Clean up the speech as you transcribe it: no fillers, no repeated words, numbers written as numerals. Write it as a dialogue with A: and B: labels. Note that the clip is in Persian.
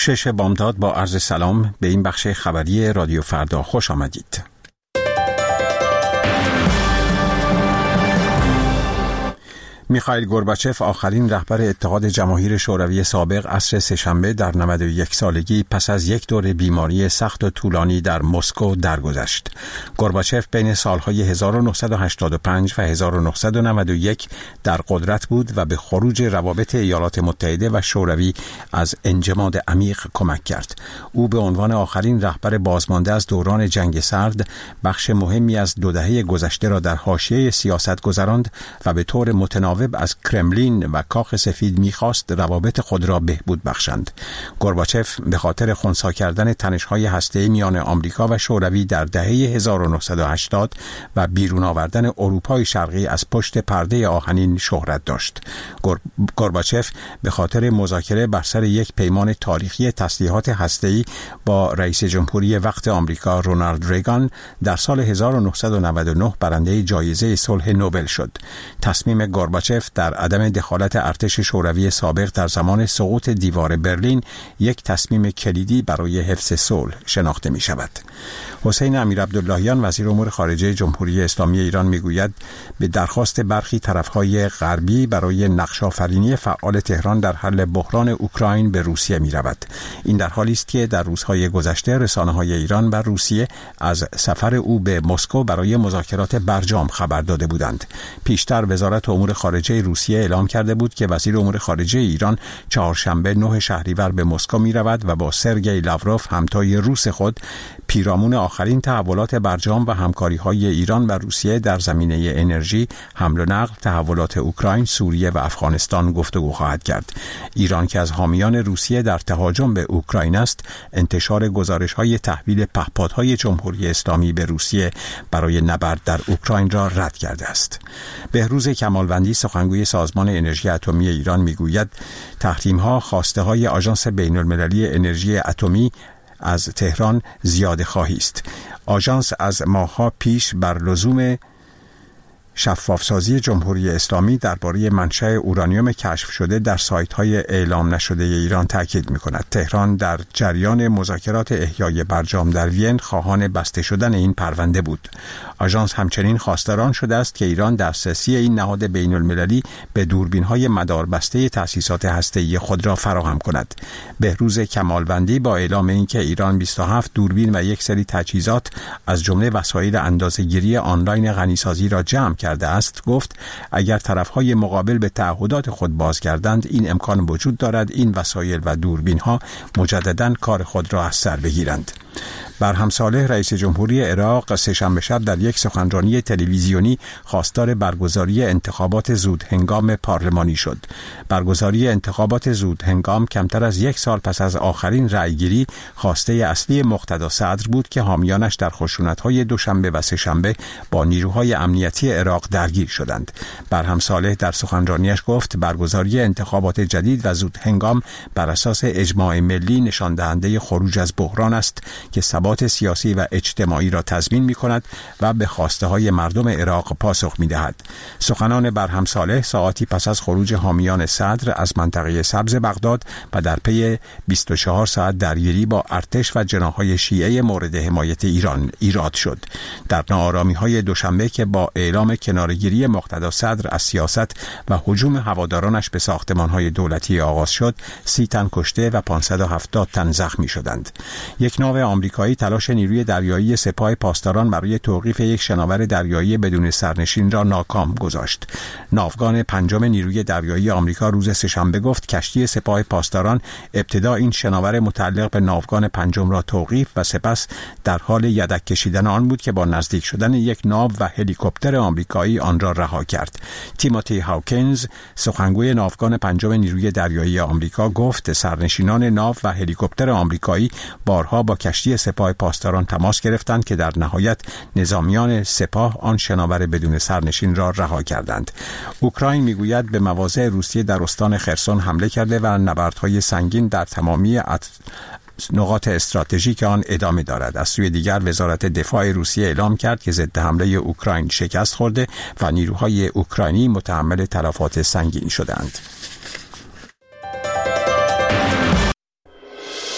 A: شش بامداد با عرض سلام به این بخش خبری رادیو فردا خوش آمدید. میخائیل گورباچف آخرین رهبر اتحاد جماهیر شوروی سابق عصر سه‌شنبه در 91 سالگی پس از یک دور بیماری سخت و طولانی در مسکو درگذشت. گورباچف بین سالهای 1985 و 1991 در قدرت بود و به خروج روابط ایالات متحده و شوروی از انجماد عمیق کمک کرد. او به عنوان آخرین رهبر بازمانده از دوران جنگ سرد بخش مهمی از 2 دهه گذشته را در حاشیه سیاست گذراند و به طور متناوب از کرملین و کاخ سفید می‌خواست روابط خود را بهبود بخشند. گورباچف به خاطر خنثی کردن تنش‌های هسته‌ای میان آمریکا و شوروی در دهه 1980 و بیرون آوردن اروپای شرقی از پشت پرده آهنین شهرت داشت. گورباچف به خاطر مذاکره بر سر یک پیمان تاریخی تسلیحات هسته‌ای با رئیس جمهوری وقت آمریکا رونالد ریگان در سال 1999 برنده جایزه صلح نوبل شد. تصمیم گورباچف در عدم دخالت ارتش شوروی سابق در زمان سقوط دیوار برلین یک تصمیم کلیدی برای حفظ صلح شناخته می شود. حسین امیرعبداللهیان وزیر امور خارجه جمهوری اسلامی ایران می گوید به درخواست برخی طرفهای غربی برای نقش‌آفرینی فعال تهران در حل بحران اوکراین به روسیه می رود. این در حالی است که در روزهای گذشته رسانه‌های ایران و روسیه از سفر او به مسکو برای مذاکرات برجام خبر داده بودند. پیشتر وزارت امور خارجه روسیه اعلام کرده بود که وزیر امور خارجه ایران چهارشنبه 9 شهریور به مسکو می رود و با سرگئی لاوروف همتای روس خود پیرامون آخرین تحولات برجام و همکاری‌های ایران و روسیه در زمینه انرژی، حمل و نقل، تحولات اوکراین، سوریه و افغانستان گفتگو خواهد کرد. ایران که از حامیان روسیه در تهاجم به اوکراین است، انتشار گزارش‌های تحویل پهپادهای جمهوری اسلامی به روسیه برای نبرد در اوکراین را رد کرده است. بهروز کمالوندی سخنگوی سازمان انرژی اتمی ایران میگوید تحریم‌ها خواسته‌های آژانس بین‌المللی انرژی اتمی از تهران زیاده خواهی است. آژانس از ماه‌ها پیش بر لزوم شفافسازی جمهوری اسلامی درباره منشأ اورانیوم کشف شده در سایت‌های اعلام نشده ایران تاکید می‌کند. تهران در جریان مذاکرات احیای برجام در وین خواهان بسته شدن این پرونده بود. آژانس همچنین خواستار شده است که ایران دسترسی این نهاد بین‌المللی به دوربین‌های مداربسته تأسیسات هسته‌ای خود را فراهم کند. بهروز کمالوندی با اعلام اینکه ایران 27 دوربین و یک سری تجهیزات از جمله وسایل اندازه‌گیری آنلاین غنیسازی را جمع کرده است، گفت اگر طرفهای مقابل به تعهدات خود بازگردند این امکان وجود دارد این وسایل و دوربین‌ها مجدداً کار خود را از سر بگیرند. برهم صالح رئیس جمهوری عراق سه‌شنبه شب در یک سخنرانی تلویزیونی خواستار برگزاری انتخابات زودهنگام پارلمانی شد. برگزاری انتخابات زودهنگام کمتر از 1 سال پس از آخرین رأیگیری خواسته اصلی مقتدا صدر بود که حامیانش در خشونت‌های دوشنبه و سه‌شنبه با نیروهای امنیتی عراق درگیر شدند. برهم صالح در سخنرانیش گفت برگزاری انتخابات جدید و زودهنگام بر اساس اجماع ملی نشان دهنده خروج از بحران است که ثبات سیاسی و اجتماعی را تضمین می‌کند و به خواسته‌های مردم عراق پاسخ می‌دهد. سخنان برهم صالح ساعتی پس از خروج حامیان صدر از منطقه سبز بغداد و در پی 24 ساعت درگیری با ارتش و جناح‌های شیعه مورد حمایت ایران ایراد شد. در ناآرامی‌های دوشنبه که با اعلام کناره‌گیری مقتدا صدر از سیاست و هجوم هوادارانش به ساختمان‌های دولتی آغاز شد، 30 تن کشته و 570 تن زخمی شدند. یک ناو آمریکایی تلاش نیروی دریایی سپاه پاسداران برای توقیف یک شناور دریایی بدون سرنشین را ناکام گذاشت. ناوگان 5 نیروی دریایی آمریکا روز سه‌شنبه گفت کشتی سپاه پاسداران ابتدا این شناور متعلق به ناوگان 5 را توقیف و سپس در حال یدک کشیدن آن بود که با نزدیک شدن یک ناو و هلیکوپتر آمریکایی آن را رها کرد. تیموتی هاوکینز سخنگوی ناوگان 5 نیروی دریایی آمریکا گفت سرنشینان ناو و هلیکوپتر آمریکایی بارها با کشتی سپاه پاسداران تماس گرفتند که در نهایت نظامیان سپاه آن شناور بدون سرنشین را رها کردند. اوکراین میگوید به مواضع روسیه در استان خرسون حمله کرده و نبردهای سنگین در تمامی نقاط استراتژیک آن ادامه دارد. از سوی دیگر وزارت دفاع روسیه اعلام کرد که ضد حمله اوکراین شکست خورده و نیروهای اوکراینی متحمل تلفات سنگین شدند.